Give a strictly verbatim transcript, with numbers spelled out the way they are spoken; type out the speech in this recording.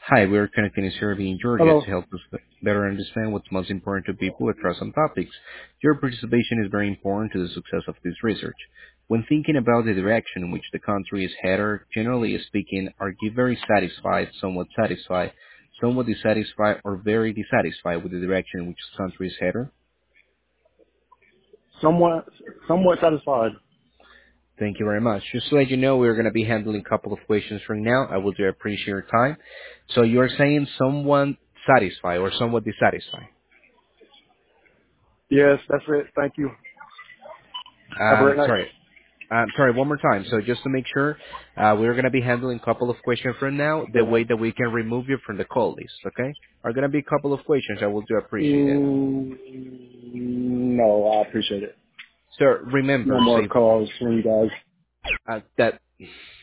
Hi, we're connecting a survey in Georgia Hello. to help us better understand what's most important to people across some topics. Your participation is very important to the success of this research. When thinking about the direction in which the country is headed, generally speaking, are you very satisfied, somewhat satisfied, somewhat dissatisfied, or very dissatisfied with the direction in which the country is headed? Somewhat, somewhat satisfied. Thank you very much. Just to let you know, we're going to be handling a couple of questions from now. I will do appreciate your time. So you're saying someone satisfied or somewhat dissatisfied? Yes, that's it. Thank you. Have a Um, great night. sorry. Um, sorry, one more time. So just to make sure, uh, we're going to be handling a couple of questions from now, the way that we can remove you from the call list, okay? Are going to be a couple of questions. I will do appreciate it. Mm, no, I appreciate it. So No remember, more say calls from you guys. uh, that.